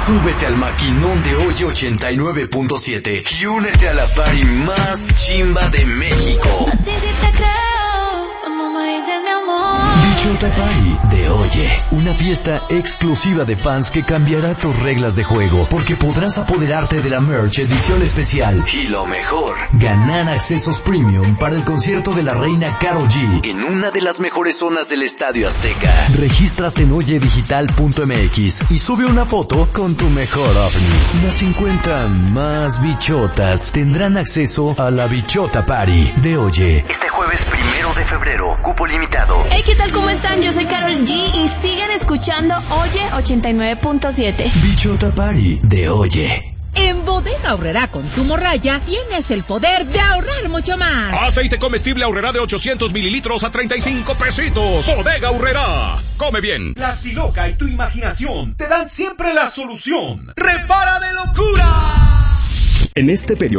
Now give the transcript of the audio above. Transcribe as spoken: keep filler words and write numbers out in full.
Súbete al maquinón de Oye ochenta y nueve punto siete y únete a la party más chimba de México. A ti sí te creo cuando me dices mi amor. Bichota Party de Oye, una fiesta exclusiva de fans que cambiará tus reglas de juego, porque podrás apoderarte de la merch edición especial y lo mejor, ganar accesos premium para el concierto de la reina Karol G en una de las mejores zonas del Estadio Azteca. Regístrate en oye digital punto m x y sube una foto con tu mejor ovni. Las cincuenta más bichotas tendrán acceso a la Bichota Party de Oye este jueves primero de febrero, cupo limitado. Hey, ¿qué tal? ¿Cómo están? Yo soy Karol G y siguen escuchando Oye ochenta y nueve punto siete. Bichota Party de Oye. En Bodega Aurrerá Consumo Raya tienes el poder de ahorrar mucho más. Aceite comestible Aurrerá de ochocientos mililitros a treinta y cinco pesitos. Bodega Aurrerá. Come bien. La Siloca y tu imaginación te dan siempre la solución. ¡Repara de locura! En este periodo